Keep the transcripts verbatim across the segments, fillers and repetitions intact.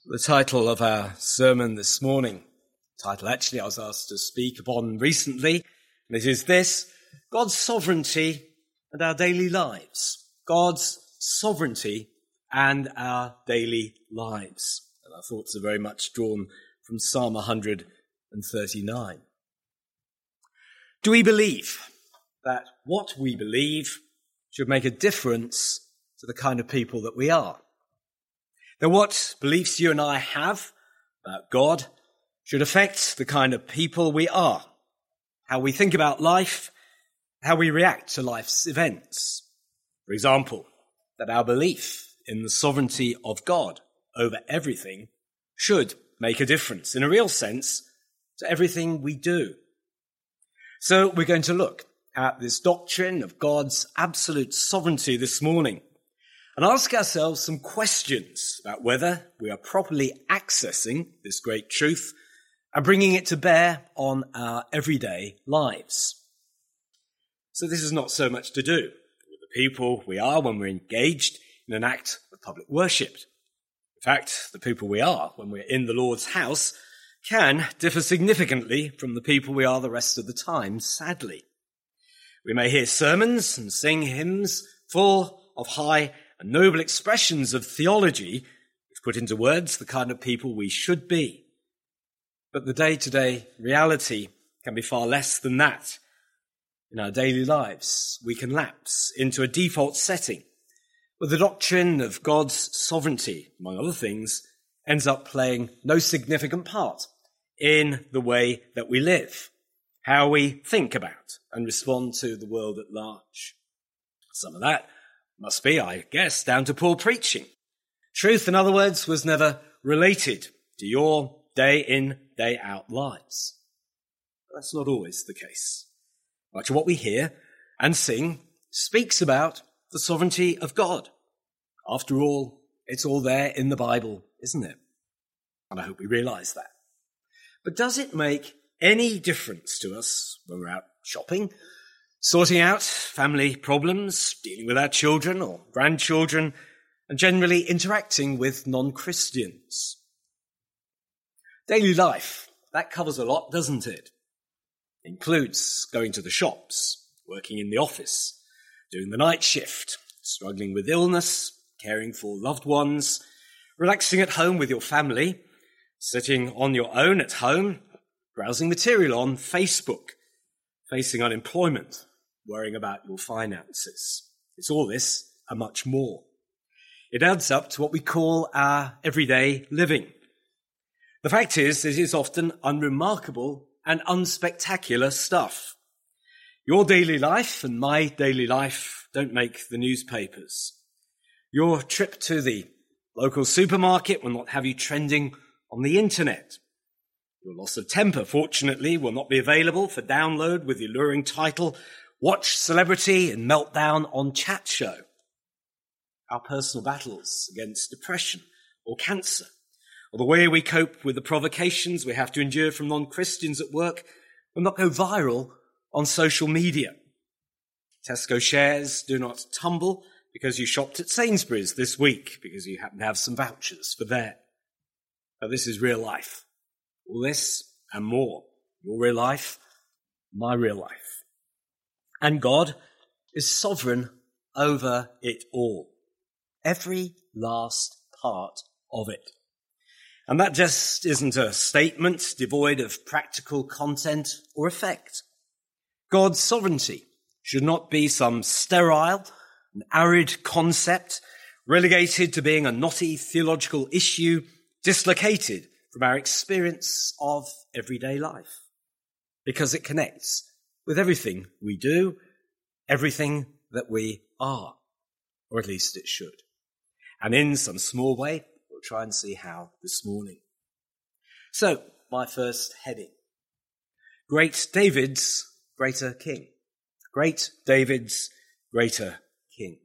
The title of our sermon this morning, title actually I was asked to speak upon recently, and it is this: God's sovereignty and our daily lives. God's sovereignty and our daily lives. And our thoughts are very much drawn from Psalm one thirty-nine. Do we believe that what we believe should make a difference to the kind of people that we are? That what beliefs you and I have about God should affect the kind of people we are, how we think about life, how we react to life's events. For example, that our belief in the sovereignty of God over everything should make a difference, in a real sense, to everything we do. So we're going to look at this doctrine of God's absolute sovereignty this morning, and ask ourselves some questions about whether we are properly accessing this great truth and bringing it to bear on our everyday lives. So this is not so much to do with the people we are when we're engaged in an act of public worship. In fact, the people we are when we're in the Lord's house can differ significantly from the people we are the rest of the time, sadly. We may hear sermons and sing hymns full of high and noble expressions of theology, which put into words the kind of people we should be. But the day-to-day reality can be far less than that. In our daily lives, we can lapse into a default setting where the doctrine of God's sovereignty, among other things, ends up playing no significant part in the way that we live, how we think about and respond to the world at large. Some of that must be, I guess, down to poor preaching. Truth, in other words, was never related to your day-in, day-out lives. But that's not always the case. Much of what we hear and sing speaks about the sovereignty of God. After all, it's all there in the Bible, isn't it? And I hope we realise that. But does it make any difference to us when we're out shopping, sorting out family problems, dealing with our children or grandchildren, and generally interacting with non-Christians? Daily life, that covers a lot, doesn't it? It includes going to the shops, working in the office, doing the night shift, struggling with illness, caring for loved ones, relaxing at home with your family, sitting on your own at home, browsing material on Facebook, facing unemployment, worrying about your finances. It's all this and much more. It adds up to what we call our everyday living. The fact is, it is often unremarkable and unspectacular stuff. Your daily life and my daily life don't make the newspapers. Your trip to the local supermarket will not have you trending on the internet. Your loss of temper, fortunately, will not be available for download with the alluring title, "Watch Celebrity and Meltdown on Chat Show." Our personal battles against depression or cancer, or the way we cope with the provocations we have to endure from non-Christians at work, will not go viral on social media. Tesco shares do not tumble because you shopped at Sainsbury's this week because you happen to have some vouchers for there. But this is real life. All this and more. Your real life, my real life. And God is sovereign over it all. Every last part of it. And that just isn't a statement devoid of practical content or effect. God's sovereignty should not be some sterile and arid concept relegated to being a knotty theological issue dislocated from our experience of everyday life, because it connects with everything we do, everything that we are, or at least it should. And in some small way, we'll try and see how this morning. So, my first heading: Great David's Greater King. Great David's Greater King.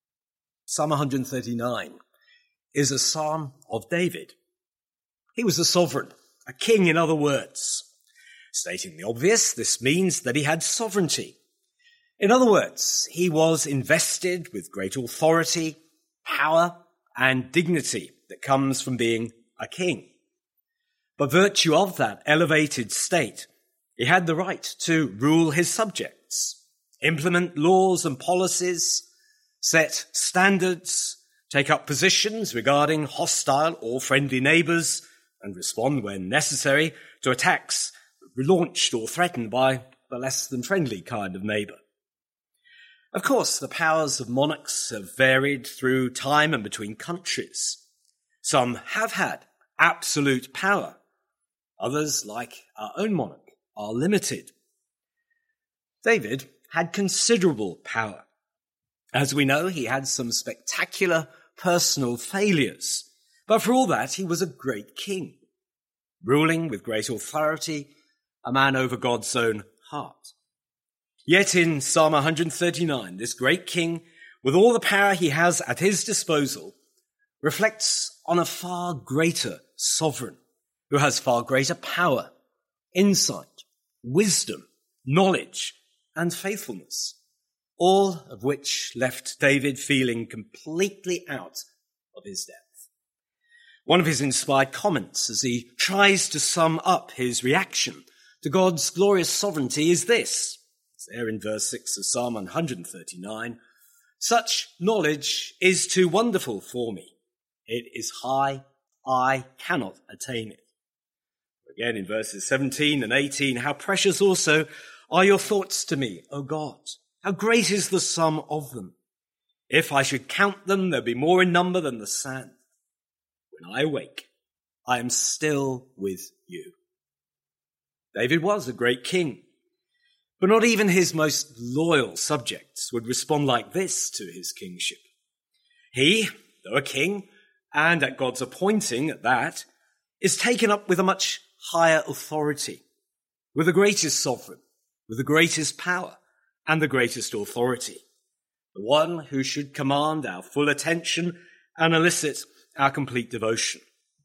Psalm one thirty-nine is a psalm of David. He was a sovereign, a king in other words. Stating the obvious, this means that he had sovereignty. In other words, he was invested with great authority, power, and dignity that comes from being a king. By virtue of that elevated state, he had the right to rule his subjects, implement laws and policies, set standards, take up positions regarding hostile or friendly neighbours, and respond when necessary to attacks launched or threatened by the less than friendly kind of neighbour. Of course, the powers of monarchs have varied through time and between countries. Some have had absolute power. Others, like our own monarch, are limited. David had considerable power. As we know, he had some spectacular personal failures, but for all that, he was a great king, ruling with great authority, a man over God's own heart. Yet in Psalm one thirty-nine, this great king, with all the power he has at his disposal, reflects on a far greater sovereign who has far greater power, insight, wisdom, knowledge, and faithfulness, all of which left David feeling completely out of his depth. One of his inspired comments as he tries to sum up his reaction to God's glorious sovereignty is this. It's there in verse six of Psalm one thirty-nine. Such knowledge is too wonderful for me. It is high, I cannot attain it. Again in verses seventeen and eighteen, how precious also are your thoughts to me, O God. How great is the sum of them. If I should count them, there'll be more in number than the sand. When I awake, I am still with you. David was a great king, but not even his most loyal subjects would respond like this to his kingship. He, though a king, and at God's appointing at that, is taken up with a much higher authority, with the greatest sovereign, with the greatest power, and the greatest authority, the one who should command our full attention and elicit our complete devotion.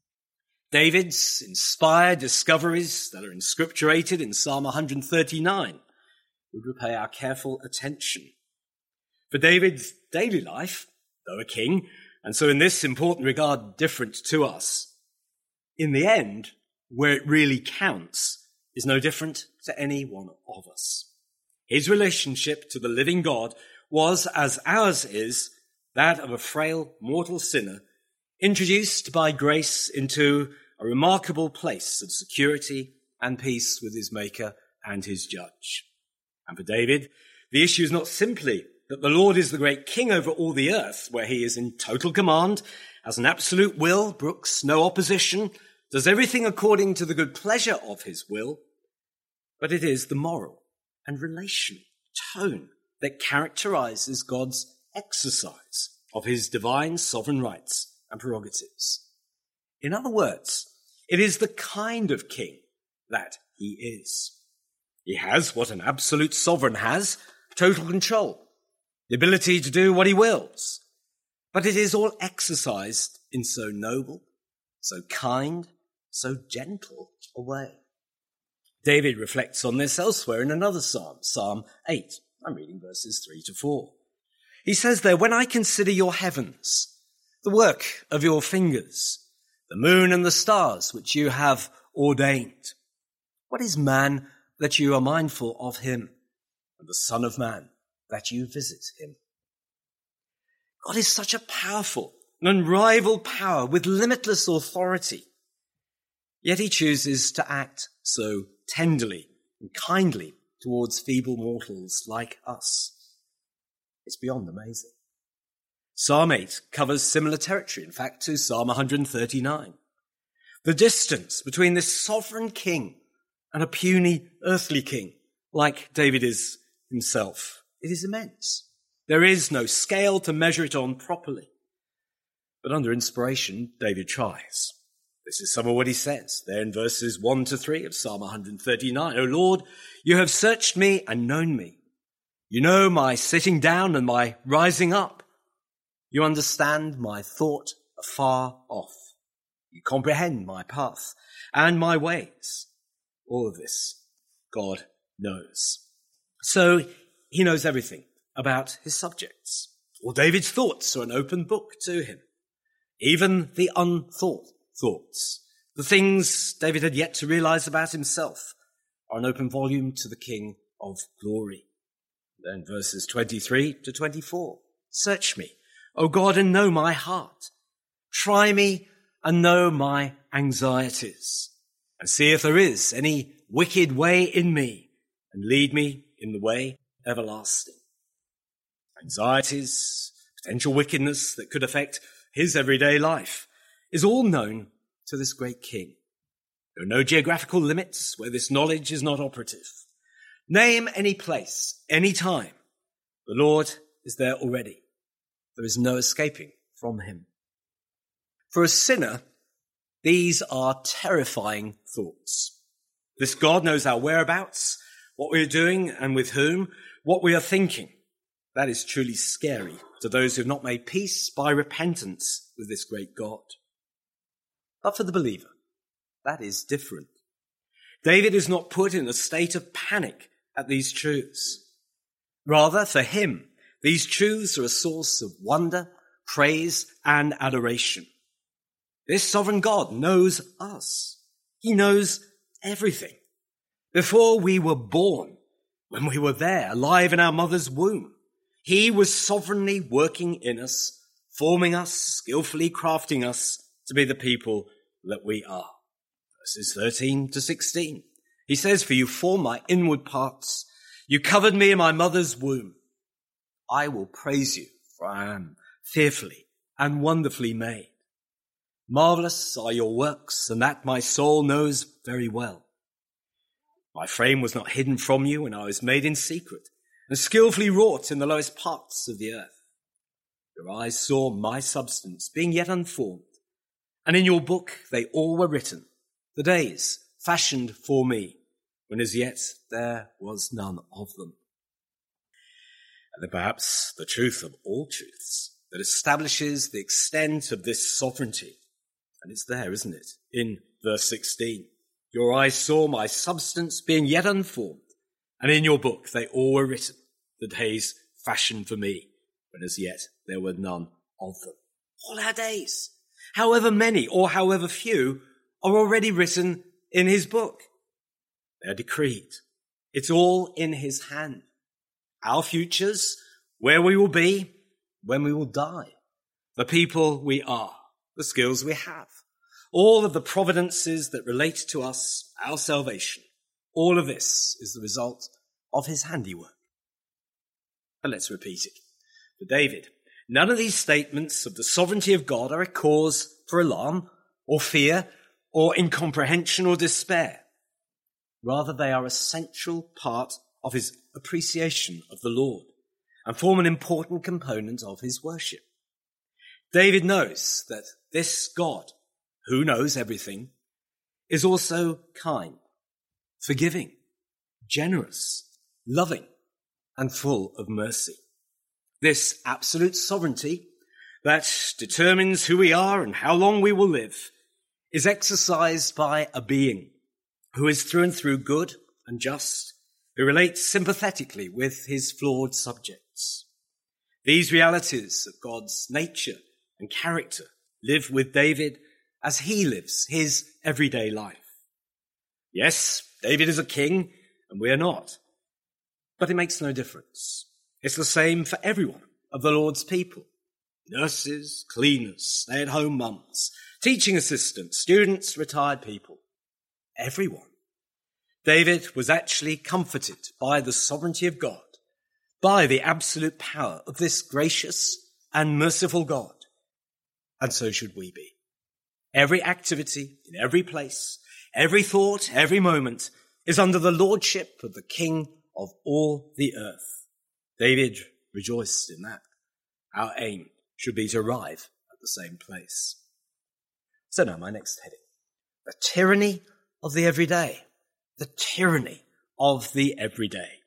David's inspired discoveries that are inscripturated in Psalm one thirty-nine would repay our careful attention. For David's daily life, though a king, and so in this important regard different to us, in the end, where it really counts, is no different to any one of us. His relationship to the living God was, as ours is, that of a frail mortal sinner introduced by grace into a remarkable place of security and peace with his Maker and his Judge. And for David, the issue is not simply that the Lord is the great king over all the earth, where he is in total command, has an absolute will, brooks no opposition, does everything according to the good pleasure of his will, but it is the moral and relational tone that characterizes God's exercise of his divine sovereign rights and prerogatives. In other words, it is the kind of king that he is. He has what an absolute sovereign has, total control, the ability to do what he wills. But it is all exercised in so noble, so kind, so gentle a way. David reflects on this elsewhere in another psalm, Psalm eight. I'm reading verses three to four. He says there, when I consider your heavens, the work of your fingers, the moon and the stars which you have ordained, what is man that you are mindful of him, and the Son of Man that you visit him? God is such a powerful and unrivaled power with limitless authority. Yet he chooses to act so tenderly and kindly towards feeble mortals like us. It's beyond amazing. Psalm eight covers similar territory, in fact, to Psalm one thirty-nine. The distance between this sovereign king and a puny earthly king, like David is himself, it is immense. There is no scale to measure it on properly. But under inspiration, David tries. This is some of what he says there in verses one to three of Psalm one thirty-nine. O Lord, you have searched me and known me. You know my sitting down and my rising up. You understand my thought afar off. You comprehend my path and my ways. All of this God knows. So he knows everything about his subjects. All David's thoughts are an open book to him. Even the unthought thoughts. The things David had yet to realize about himself are an open volume to the King of glory. Then verses twenty-three to twenty-four. Search me, O God, and know my heart. Try me and know my anxieties, and see if there is any wicked way in me, and lead me in the way everlasting. Anxieties, potential wickedness that could affect his everyday life is all known to this great king. There are no geographical limits where this knowledge is not operative. Name any place, any time. The Lord is there already. There is no escaping from him. For a sinner, these are terrifying thoughts. This God knows our whereabouts, what we are doing and with whom, what we are thinking. That is truly scary to those who have not made peace by repentance with this great God. But for the believer, that is different. David is not put in a state of panic at these truths. Rather, for him, these truths are a source of wonder, praise, and adoration. This sovereign God knows us. He knows everything. Before we were born, when we were there, alive in our mother's womb, he was sovereignly working in us, forming us, skillfully crafting us to be the people that we are. Verses thirteen to sixteen. He says, for you formed my inward parts. You covered me in my mother's womb. I will praise you, for I am fearfully and wonderfully made. Marvelous are your works, and that my soul knows very well. My frame was not hidden from you when I was made in secret, and skillfully wrought in the lowest parts of the earth. Your eyes saw my substance being yet unformed, and in your book they all were written, the days fashioned for me, when as yet there was none of them. And then perhaps the truth of all truths that establishes the extent of this sovereignty. And it's there, isn't it? In verse sixteen. Your eyes saw my substance being yet unformed, and in your book they all were written, the days fashioned for me, when as yet there were none of them. All our days, however many or however few, are already written in his book. They're decreed. It's all in his hand. Our futures, where we will be, when we will die, the people we are, the skills we have, all of the providences that relate to us, our salvation, all of this is the result of his handiwork. And let's repeat it. For David, none of these statements of the sovereignty of God are a cause for alarm or fear or incomprehension or despair. Rather, they are a central part of his appreciation of the Lord and form an important component of his worship. David knows that this God, who knows everything, is also kind, forgiving, generous, loving, and full of mercy. This absolute sovereignty that determines who we are and how long we will live is exercised by a being who is through and through good and just, who relates sympathetically with his flawed subjects. These realities of God's nature and character live with David as he lives his everyday life. Yes, David is a king and we are not, but it makes no difference. It's the same for everyone of the Lord's people. Nurses, cleaners, stay-at-home mums, teaching assistants, students, retired people. Everyone. David was actually comforted by the sovereignty of God, by the absolute power of this gracious and merciful God. And so should we be. Every activity, in every place, every thought, every moment is under the lordship of the King of all the earth. David rejoiced in that. Our aim should be to arrive at the same place. So now my next heading. The tyranny of the everyday. The tyranny of the everyday.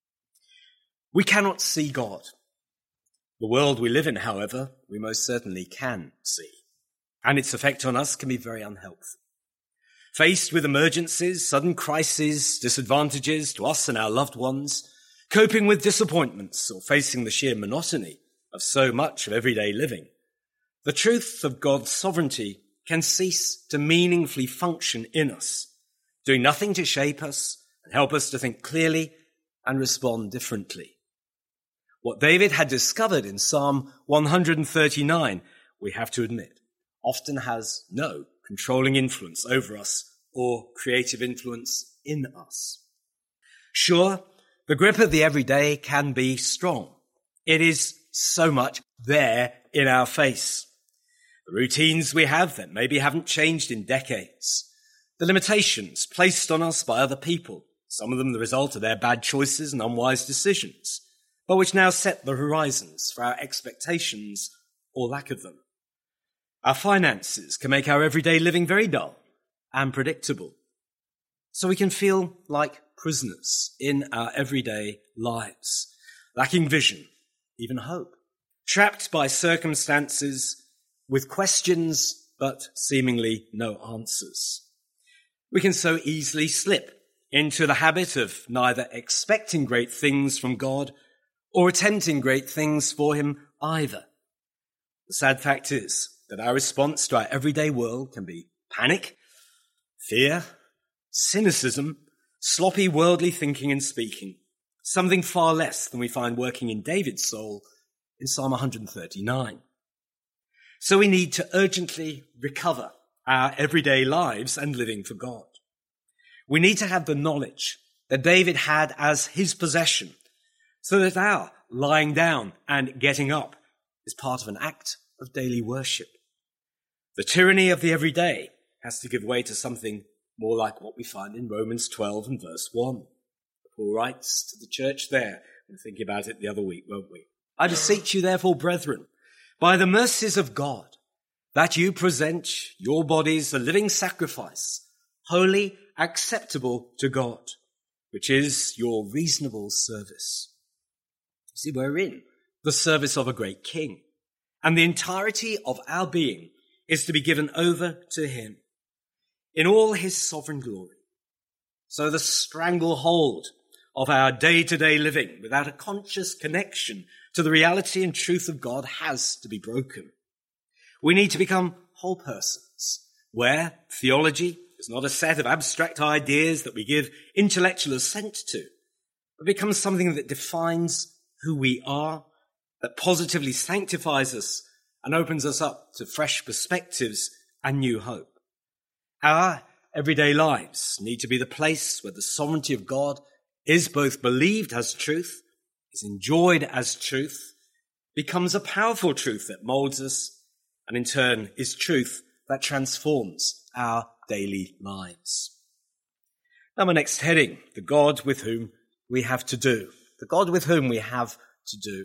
We cannot see God. The world we live in, however, we most certainly can see. And its effect on us can be very unhelpful. Faced with emergencies, sudden crises, disadvantages to us and our loved ones, coping with disappointments or facing the sheer monotony of so much of everyday living, the truth of God's sovereignty can cease to meaningfully function in us, doing nothing to shape us and help us to think clearly and respond differently. What David had discovered in Psalm one thirty-nine, we have to admit, often has no controlling influence over us or creative influence in us. Sure, the grip of the everyday can be strong. It is so much there in our face. The routines we have that maybe haven't changed in decades. The limitations placed on us by other people, some of them the result of their bad choices and unwise decisions, but which now set the horizons for our expectations or lack of them. Our finances can make our everyday living very dull and predictable. So we can feel like prisoners in our everyday lives, lacking vision, even hope, trapped by circumstances with questions but seemingly no answers. We can so easily slip into the habit of neither expecting great things from God or attempting great things for him either. The sad fact is that our response to our everyday world can be panic, fear, cynicism, sloppy worldly thinking and speaking, something far less than we find working in David's soul in Psalm one thirty-nine. So we need to urgently recover our everyday lives and living for God. We need to have the knowledge that David had as his possession, so that our lying down and getting up is part of an act of daily worship. The tyranny of the everyday has to give way to something more like what we find in Romans twelve and verse one. Paul writes to the church there. We'll think about it the other week, won't we? I beseech you, therefore, brethren, by the mercies of God, that you present your bodies a living sacrifice, holy, acceptable to God, which is your reasonable service. You see, we're in the service of a great king, and the entirety of our being is to be given over to him in all his sovereign glory. So the stranglehold of our day-to-day living without a conscious connection to the reality and truth of God has to be broken. We need to become whole persons, where theology is not a set of abstract ideas that we give intellectual assent to, but becomes something that defines who we are, that positively sanctifies us and opens us up to fresh perspectives and new hope. Our everyday lives need to be the place where the sovereignty of God is both believed as truth, is enjoyed as truth, becomes a powerful truth that molds us, and in turn is truth that transforms our daily lives. Now my next heading, the God with whom we have to do. The God with whom we have to do.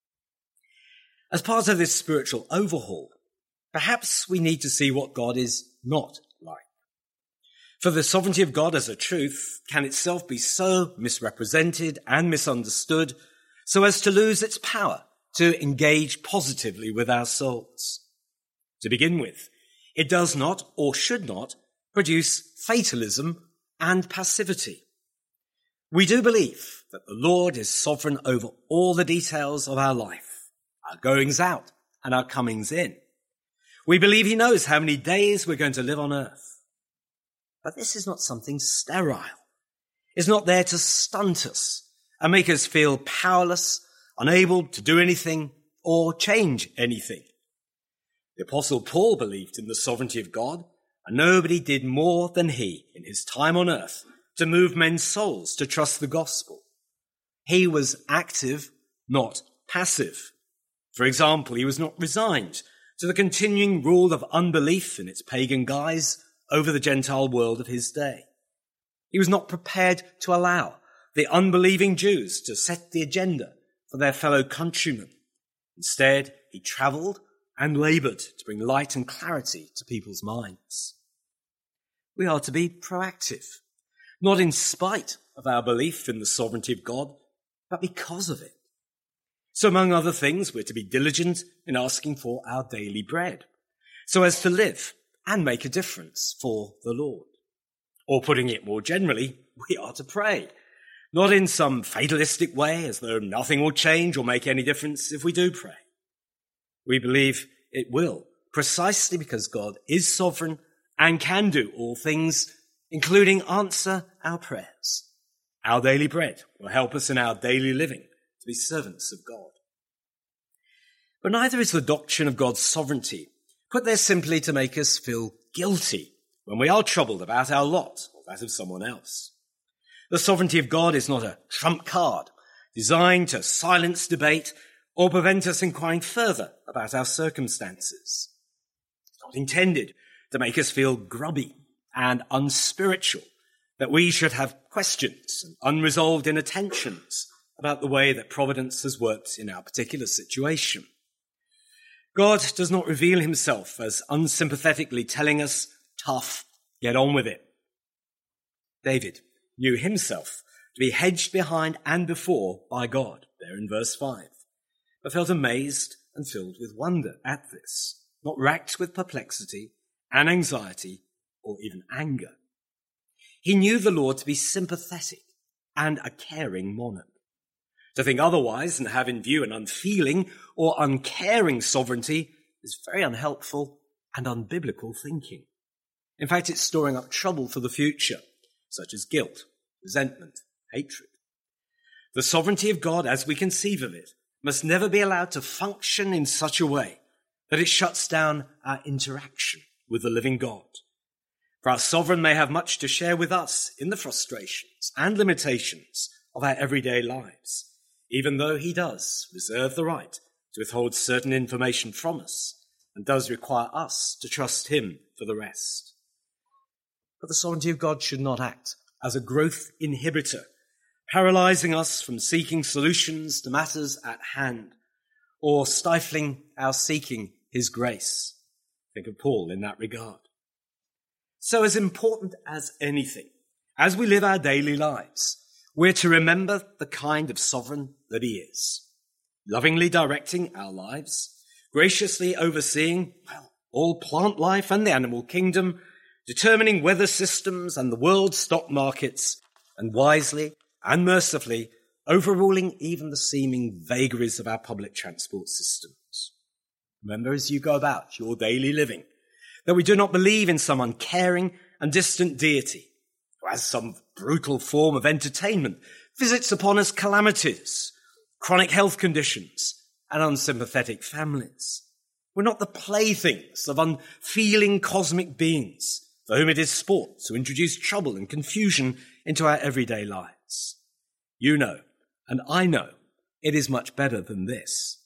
As part of this spiritual overhaul, perhaps we need to see what God is not like. For the sovereignty of God as a truth can itself be so misrepresented and misunderstood so as to lose its power to engage positively with our souls. To begin with, it does not or should not produce fatalism and passivity. We do believe that the Lord is sovereign over all the details of our life, our goings out and our comings in. We believe he knows how many days we're going to live on earth. But this is not something sterile. It's not there to stunt us and make us feel powerless, unable to do anything or change anything. The Apostle Paul believed in the sovereignty of God, and nobody did more than he in his time on earth to move men's souls to trust the gospel. He was active, not passive. For example, he was not resigned to the continuing rule of unbelief in its pagan guise over the Gentile world of his day. He was not prepared to allow the unbelieving Jews to set the agenda for their fellow countrymen. Instead, he travelled and laboured to bring light and clarity to people's minds. We are to be proactive, not in spite of our belief in the sovereignty of God, but because of it. So among other things, we're to be diligent in asking for our daily bread, so as to live and make a difference for the Lord. Or putting it more generally, we are to pray, not in some fatalistic way, as though nothing will change or make any difference if we do pray. We believe it will precisely because God is sovereign and can do all things, including answer our prayers. Our daily bread will help us in our daily living to be servants of God. But neither is the doctrine of God's sovereignty put there simply to make us feel guilty when we are troubled about our lot or that of someone else. The sovereignty of God is not a trump card designed to silence debate or prevent us inquiring further about our circumstances. It's not intended to make us feel grubby and unspiritual, that we should have questions and unresolved inattentions about the way that providence has worked in our particular situation. God does not reveal himself as unsympathetically telling us, tough, get on with it. David knew himself to be hedged behind and before by God, there in verse five, but felt amazed and filled with wonder at this, not racked with perplexity and anxiety or even anger. He knew the Lord to be sympathetic and a caring monarch. To think otherwise and have in view an unfeeling or uncaring sovereignty is very unhelpful and unbiblical thinking. In fact, it's storing up trouble for the future, such as guilt, resentment, hatred. The sovereignty of God, as we conceive of it, must never be allowed to function in such a way that it shuts down our interaction with the living God. For our sovereign may have much to share with us in the frustrations and limitations of our everyday lives, even though he does reserve the right to withhold certain information from us and does require us to trust him for the rest. But the sovereignty of God should not act as a growth inhibitor, paralyzing us from seeking solutions to matters at hand or stifling our seeking his grace. Think of Paul in that regard. So as important as anything, as we live our daily lives, we're to remember the kind of sovereign that he is, lovingly directing our lives, graciously overseeing, well, all plant life and the animal kingdom, determining weather systems and the world's stock markets, and wisely and mercifully overruling even the seeming vagaries of our public transport systems. Remember as you go about your daily living that we do not believe in some uncaring and distant deity who has some brutal form of entertainment, visits upon us calamities, chronic health conditions, and unsympathetic families. We're not the playthings of unfeeling cosmic beings for whom it is sport to introduce trouble and confusion into our everyday lives. You know, and I know, it is much better than this.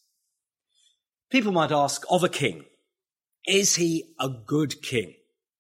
People might ask of a king, is he a good king?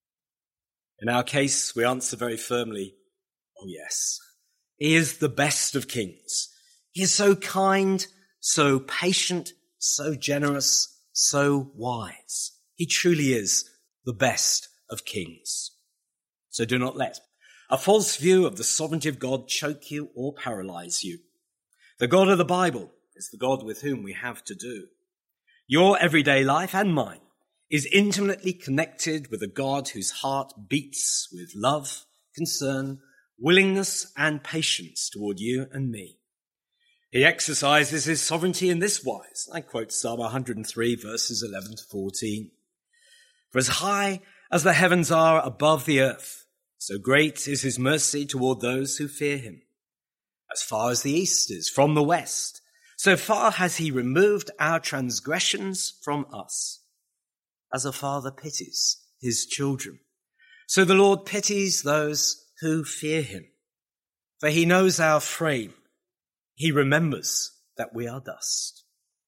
In our case, we answer very firmly, oh yes, he is the best of kings. He is so kind, so patient, so generous, so wise. He truly is the best of kings. So do not let a false view of the sovereignty of God choke you or paralyze you. The God of the Bible is the God with whom we have to do. Your everyday life and mine is intimately connected with a God whose heart beats with love, concern, willingness, and patience toward you and me. He exercises his sovereignty in this wise. I quote Psalm one hundred three, verses eleven to fourteen. For as high as the heavens are above the earth, so great is his mercy toward those who fear him. As far as the east is from the west, so far has he removed our transgressions from us. As a father pities his children, so the Lord pities those who fear him. For he knows our frame. He remembers that we are dust.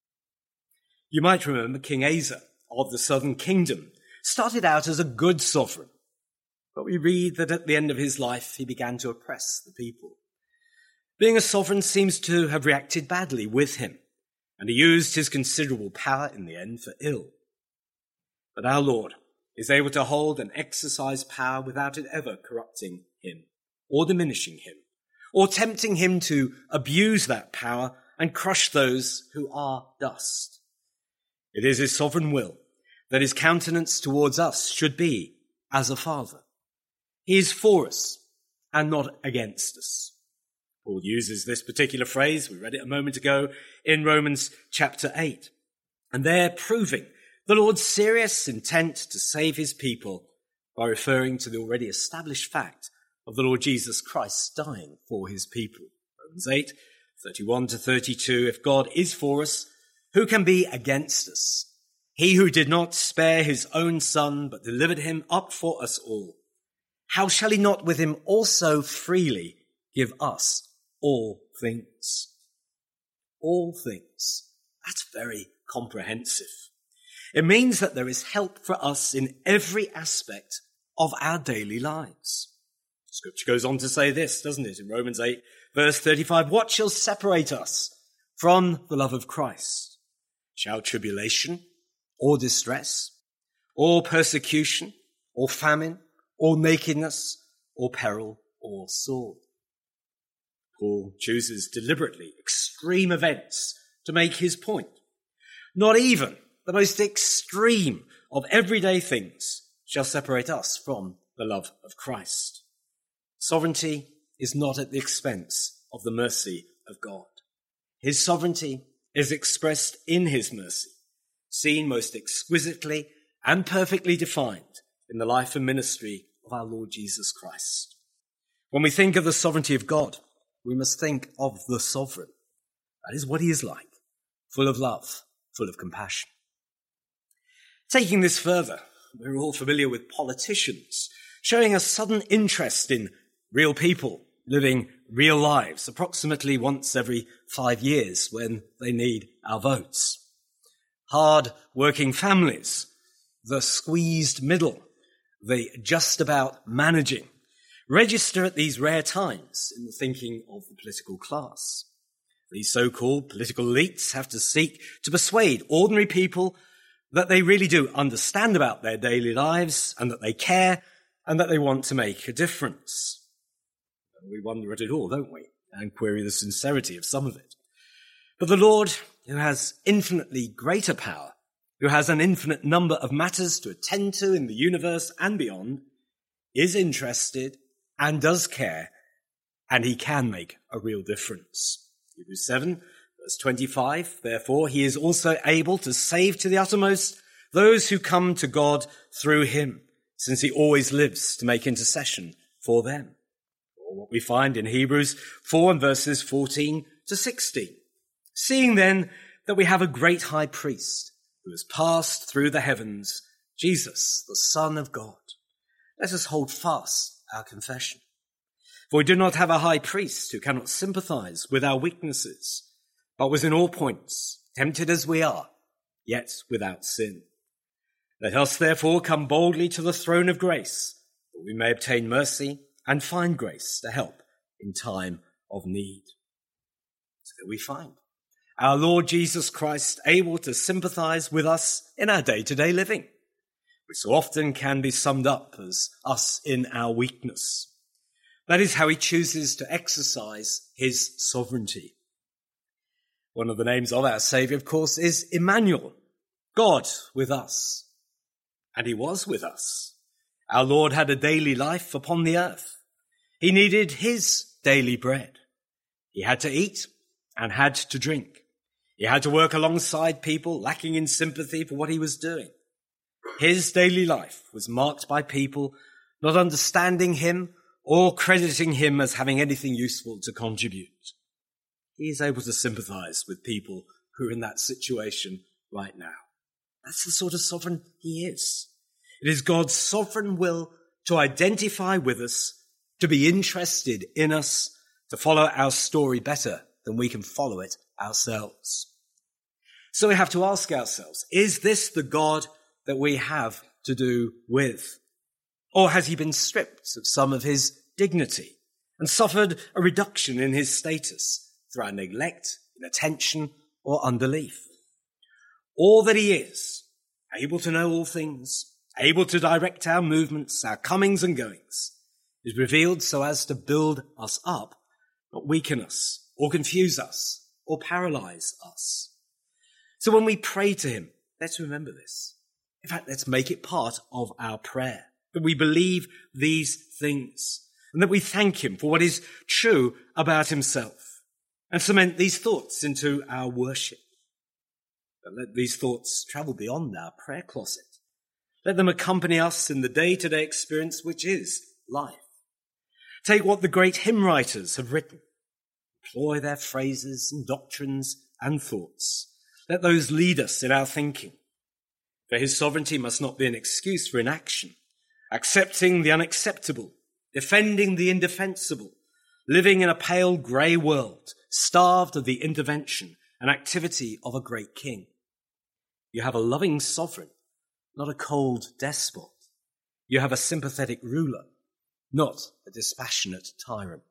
You might remember King Asa of the southern kingdom started out as a good sovereign, but we read that at the end of his life he began to oppress the people. Being a sovereign seems to have reacted badly with him, and he used his considerable power in the end for ill. But our Lord is able to hold and exercise power without it ever corrupting him or diminishing him or tempting him to abuse that power and crush those who are dust. It is his sovereign will that his countenance towards us should be as a father. He is for us and not against us. Paul uses this particular phrase, we read it a moment ago, in Romans chapter eight, and there proving the Lord's serious intent to save his people by referring to the already established fact of the Lord Jesus Christ dying for his people. Romans eight, thirty-one to thirty-two, if God is for us, who can be against us? He who did not spare his own son, but delivered him up for us all, how shall he not with him also freely give us all things? All things. That's very comprehensive. It means that there is help for us in every aspect of our daily lives. Scripture goes on to say this, doesn't it, in Romans eight, verse thirty-five, what shall separate us from the love of Christ? Shall tribulation, or distress, or persecution, or famine, or nakedness, or peril, or sword? Paul chooses deliberately extreme events to make his point. Not even the most extreme of everyday things shall separate us from the love of Christ. Sovereignty is not at the expense of the mercy of God. His sovereignty is expressed in his mercy, seen most exquisitely and perfectly defined in the life and ministry of our Lord Jesus Christ. When we think of the sovereignty of God, we must think of the sovereign. That is what he is like, full of love, full of compassion. Taking this further, we're all familiar with politicians showing a sudden interest in real people living real lives, approximately once every five years when they need our votes. Hard-working families, the squeezed middle, the just about managing, register at these rare times in the thinking of the political class. These so-called political elites have to seek to persuade ordinary people that they really do understand about their daily lives and that they care and that they want to make a difference. We wonder at it all, don't we? And query the sincerity of some of it. But the Lord, who has infinitely greater power, who has an infinite number of matters to attend to in the universe and beyond, is interested and does care, and he can make a real difference. Hebrews seven, verse twenty-five, therefore he is also able to save to the uttermost those who come to God through him, since he always lives to make intercession for them. Or what we find in Hebrews four and verses fourteen to sixteen. Seeing then that we have a great high priest who has passed through the heavens, Jesus, the Son of God, let us hold fast our confession. For we do not have a high priest who cannot sympathize with our weaknesses, but was in all points tempted as we are, yet without sin. Let us therefore come boldly to the throne of grace, that we may obtain mercy and find grace to help in time of need. So that we find our Lord Jesus Christ able to sympathize with us in our day-to-day living, which so often can be summed up as us in our weakness. That is how he chooses to exercise his sovereignty. One of the names of our Saviour, of course, is Emmanuel, God with us. And he was with us. Our Lord had a daily life upon the earth. He needed his daily bread. He had to eat and had to drink. He had to work alongside people lacking in sympathy for what he was doing. His daily life was marked by people not understanding him or crediting him as having anything useful to contribute. He is able to sympathize with people who are in that situation right now. That's the sort of sovereign he is. It is God's sovereign will to identify with us, to be interested in us, to follow our story better than we can follow it ourselves. So we have to ask ourselves, is this the God that we have to do with? Or has he been stripped of some of his dignity and suffered a reduction in his status through our neglect, inattention, or unbelief? All that he is, able to know all things, able to direct our movements, our comings and goings, is revealed so as to build us up, not weaken us, or confuse us, or paralyze us. So when we pray to him, let's remember this. In fact, let's make it part of our prayer, that we believe these things, and that we thank him for what is true about himself, and cement these thoughts into our worship. But let these thoughts travel beyond our prayer closet. Let them accompany us in the day-to-day experience which is life. Take what the great hymn writers have written. Employ their phrases and doctrines and thoughts. Let those lead us in our thinking. For his sovereignty must not be an excuse for inaction, accepting the unacceptable, defending the indefensible, living in a pale grey world, starved of the intervention and activity of a great king. You have a loving sovereign, not a cold despot. You have a sympathetic ruler, not a dispassionate tyrant.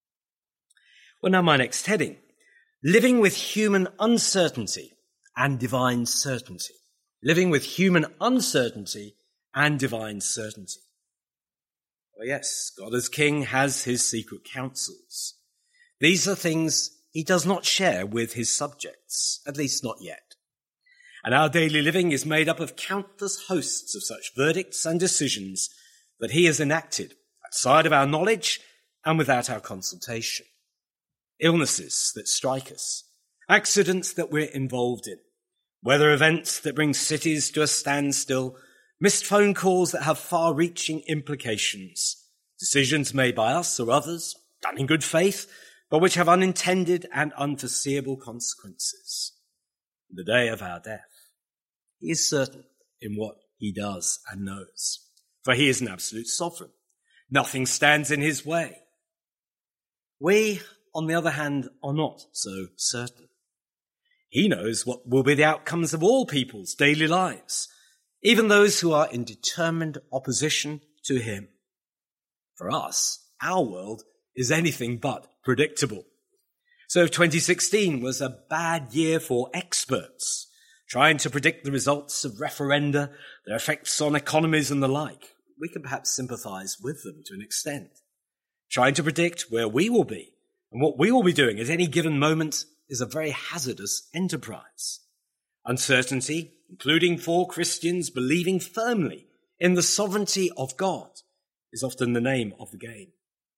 Well, now my next heading, living with human uncertainty and divine certainty. Living with human uncertainty and divine certainty. Well, yes, God as King has his secret counsels. These are things he does not share with his subjects, at least not yet. And our daily living is made up of countless hosts of such verdicts and decisions that he has enacted outside of our knowledge and without our consultation. Illnesses that strike us, accidents that we're involved in, weather events that bring cities to a standstill, missed phone calls that have far-reaching implications, decisions made by us or others, done in good faith, but which have unintended and unforeseeable consequences. The day of our death, he is certain in what he does and knows, for he is an absolute sovereign. Nothing stands in his way. We, on the other hand, are not so certain. He knows what will be the outcomes of all people's daily lives, even those who are in determined opposition to him. For us, our world is anything but predictable. So if twenty sixteen was a bad year for experts, trying to predict the results of referenda, their effects on economies and the like, we can perhaps sympathise with them to an extent. Trying to predict where we will be and what we will be doing at any given moment is a very hazardous enterprise. Uncertainty, including for Christians believing firmly in the sovereignty of God, is often the name of the game.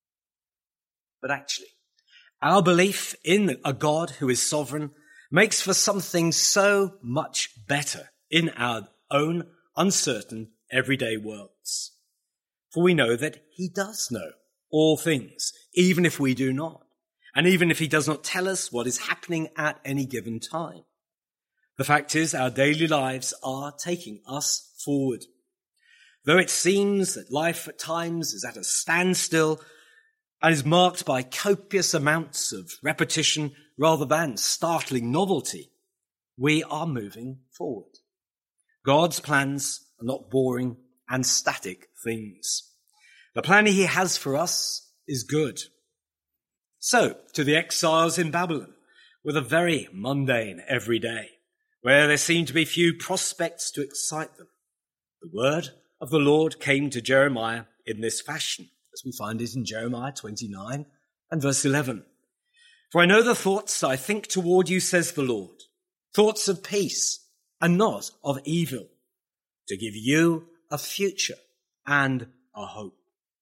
But actually, our belief in a God who is sovereign makes for something so much better in our own uncertain everyday worlds. For we know that he does know all things, even if we do not. And even if he does not tell us what is happening at any given time. The fact is, our daily lives are taking us forward. Though it seems that life at times is at a standstill and is marked by copious amounts of repetition rather than startling novelty, we are moving forward. God's plans are not boring and static things. The plan he has for us is good. So, to the exiles in Babylon, with a very mundane everyday, where there seemed to be few prospects to excite them, the word of the Lord came to Jeremiah in this fashion, as we find it in Jeremiah twenty-nine and verse eleven. For I know the thoughts I think toward you, says the Lord, thoughts of peace and not of evil, to give you a future and a hope.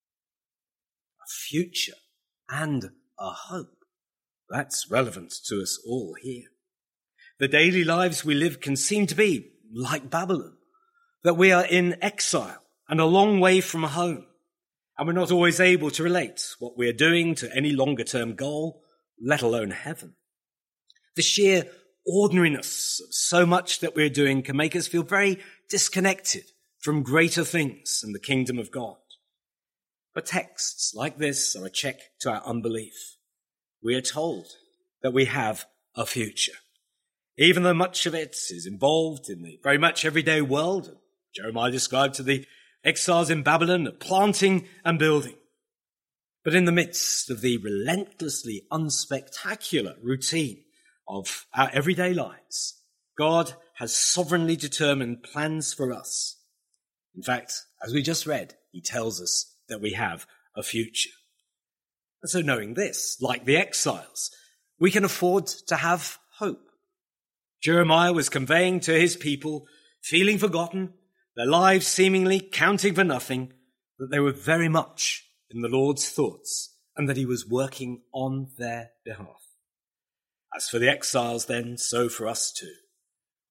A future and a hope. That's relevant to us all here. The daily lives we live can seem to be like Babylon, that we are in exile and a long way from home, and we're not always able to relate what we are doing to any longer-term goal, let alone heaven. The sheer ordinariness of so much that we're doing can make us feel very disconnected from greater things in the kingdom of God. But texts like this are a check to our unbelief. We are told that we have a future, even though much of it is involved in the very much everyday world. Jeremiah described to the exiles in Babylon planting and building. But in the midst of the relentlessly unspectacular routine of our everyday lives, God has sovereignly determined plans for us. In fact, as we just read, he tells us that we have a future. And so knowing this, like the exiles, we can afford to have hope. Jeremiah was conveying to his people, feeling forgotten, their lives seemingly counting for nothing, that they were very much in the Lord's thoughts and that he was working on their behalf. As for the exiles then, so for us too.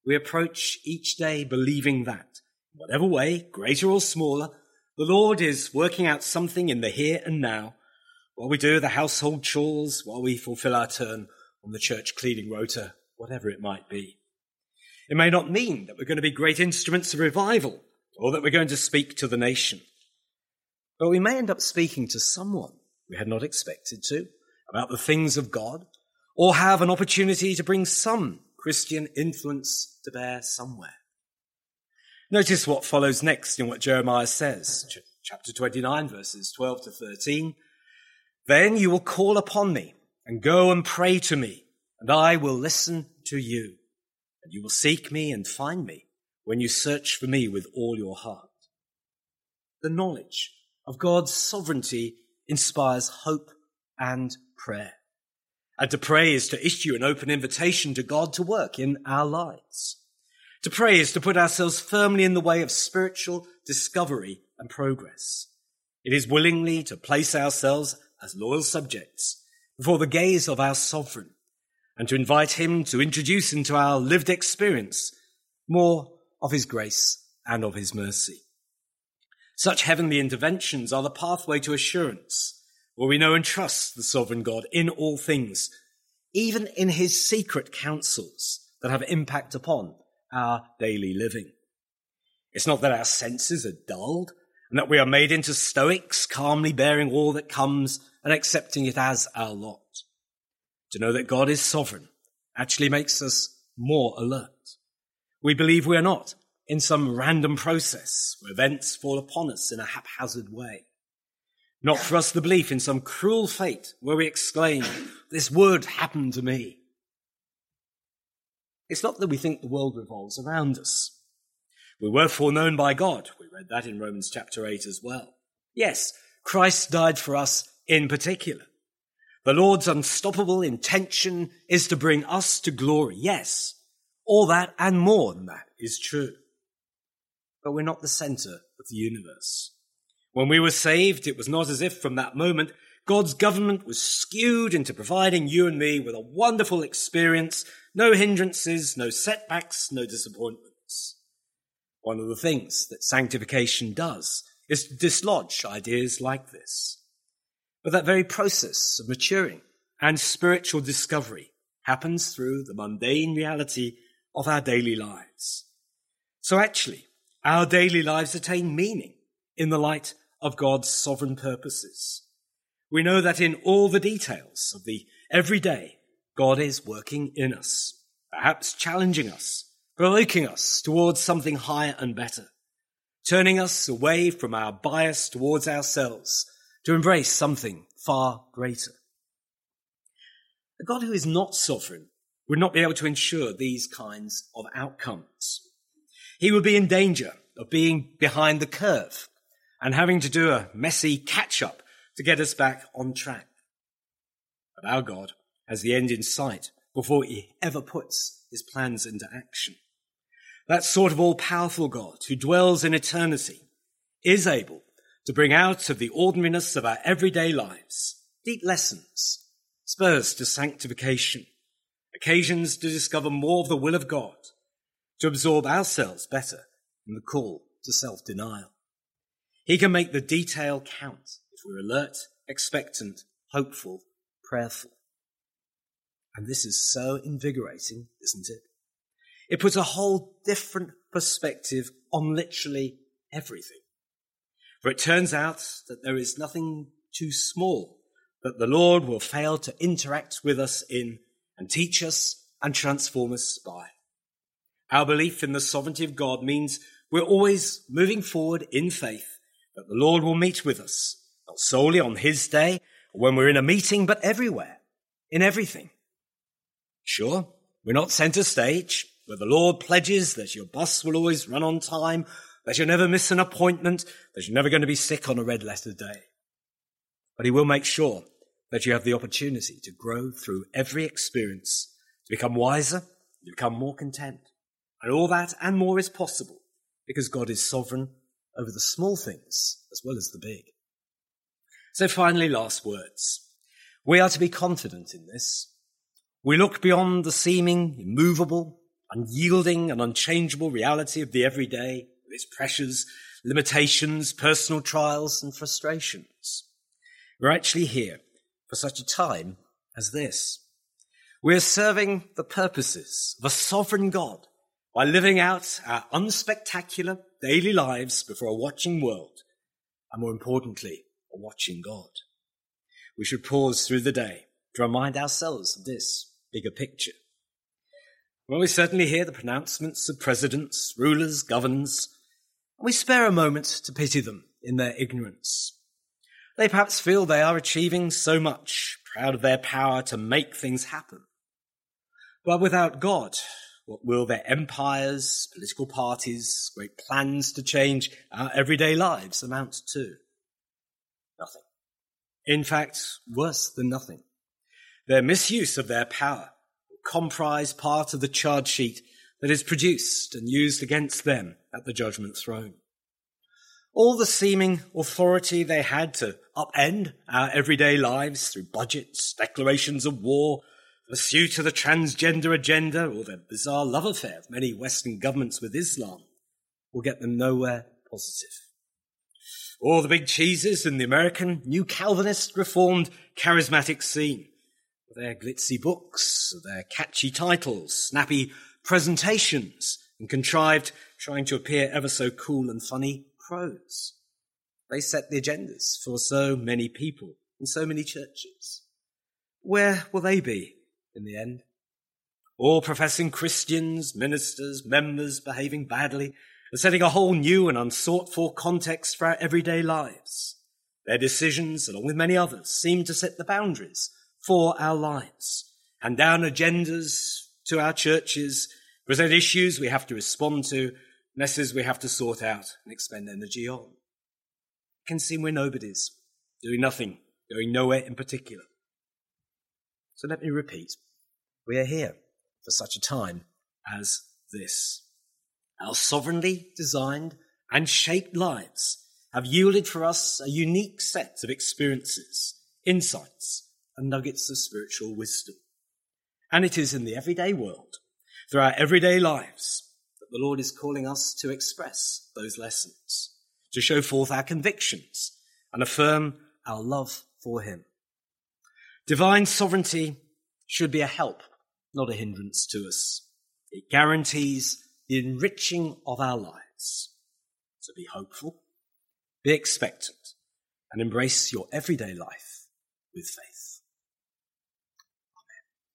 we approach each day believing that, in whatever way, greater or smaller, the Lord is working out something in the here and now, while we do the household chores, while we fulfill our turn on the church cleaning rota, whatever it might be. It may not mean that we're going to be great instruments of revival, or that we're going to speak to the nation. But we may end up speaking to someone we had not expected to about the things of God, or have an opportunity to bring some Christian influence to bear somewhere. Notice what follows next in what Jeremiah says, ch- chapter twenty-nine, verses twelve to thirteen. Then you will call upon me and go and pray to me, and I will listen to you. And you will seek me and find me when you search for me with all your heart. The knowledge of God's sovereignty inspires hope and prayer. And to pray is to issue an open invitation to God to work in our lives. To pray is to put ourselves firmly in the way of spiritual discovery and progress. It is willingly to place ourselves as loyal subjects before the gaze of our sovereign and to invite him to introduce into our lived experience more of his grace and of his mercy. Such heavenly interventions are the pathway to assurance, where we know and trust the sovereign God in all things, even in his secret counsels that have impact upon our daily living. It's not that our senses are dulled and that we are made into stoics, calmly bearing all that comes and accepting it as our lot. To know that God is sovereign actually makes us more alert. We believe we are not in some random process where events fall upon us in a haphazard way. Not for us the belief in some cruel fate where we exclaim, this would happen to me. It's not that we think the world revolves around us. We were foreknown by God. We read that in Romans chapter eight as well. Yes, Christ died for us in particular. The Lord's unstoppable intention is to bring us to glory. Yes, all that and more than that is true. But we're not the center of the universe. When we were saved, it was not as if from that moment God's government was skewed into providing you and me with a wonderful experience, no hindrances, no setbacks, no disappointments. One of the things that sanctification does is to dislodge ideas like this. But that very process of maturing and spiritual discovery happens through the mundane reality of our daily lives. So actually, our daily lives attain meaning in the light of God's sovereign purposes. We know that in all the details of the everyday, God is working in us, perhaps challenging us, provoking us towards something higher and better, turning us away from our bias towards ourselves to embrace something far greater. A God who is not sovereign would not be able to ensure these kinds of outcomes. He would be in danger of being behind the curve and having to do a messy catch-up to get us back on track. But our God has the end in sight before he ever puts his plans into action. That sort of all-powerful God who dwells in eternity is able to bring out of the ordinariness of our everyday lives deep lessons, spurs to sanctification, occasions to discover more of the will of God, to absorb ourselves better in the call to self-denial. He can make the detail count if we're alert, expectant, hopeful, prayerful. And this is so invigorating, isn't it? It puts a whole different perspective on literally everything. For it turns out that there is nothing too small that the Lord will fail to interact with us in and teach us and transform us by. Our belief in the sovereignty of God means we're always moving forward in faith that the Lord will meet with us, not solely on his day or when we're in a meeting, but everywhere, in everything. Sure, we're not center stage, where the Lord pledges that your bus will always run on time, that you'll never miss an appointment, that you're never going to be sick on a red letter day. But he will make sure that you have the opportunity to grow through every experience, to become wiser, to become more content. And all that and more is possible because God is sovereign over the small things as well as the big. So finally, last words. We are to be confident in this. We look beyond the seeming immovable unyielding and unchangeable reality of the everyday, with its pressures, limitations, personal trials and frustrations. We're actually here for such a time as this. We're serving the purposes of a sovereign God by living out our unspectacular daily lives before a watching world, and more importantly, a watching God. We should pause through the day to remind ourselves of this bigger picture. Well, we certainly hear the pronouncements of presidents, rulers, governors, and we spare a moment to pity them in their ignorance. They perhaps feel they are achieving so much, proud of their power to make things happen. But without God, what will their empires, political parties, great plans to change our everyday lives amount to? Nothing. In fact, worse than nothing. Their misuse of their power will comprise part of the charge sheet that is produced and used against them at the judgment throne. All the seeming authority they had to upend our everyday lives through budgets, declarations of war, pursuit of the transgender agenda, or the bizarre love affair of many Western governments with Islam, will get them nowhere positive. Or the big cheeses in the American New Calvinist Reformed charismatic scene, with their glitzy books, their catchy titles, snappy presentations, and contrived, trying to appear ever so cool and funny, prose. They set the agendas for so many people in so many churches. Where will they be in the end? All professing Christians, ministers, members behaving badly, are setting a whole new and unsought-for context for our everyday lives. Their decisions, along with many others, seem to set the boundaries for our lives, hand down agendas to our churches, present issues we have to respond to, messes we have to sort out and expend energy on. It can seem we're nobodies, doing nothing, going nowhere in particular. So let me repeat. We are here for such a time as this. Our sovereignly designed and shaped lives have yielded for us a unique set of experiences, insights, and nuggets of spiritual wisdom. And it is in the everyday world, through our everyday lives, that the Lord is calling us to express those lessons, to show forth our convictions and affirm our love for him. Divine sovereignty should be a help, not a hindrance to us. It guarantees the enriching of our lives. So be hopeful, be expectant, and embrace your everyday life with faith.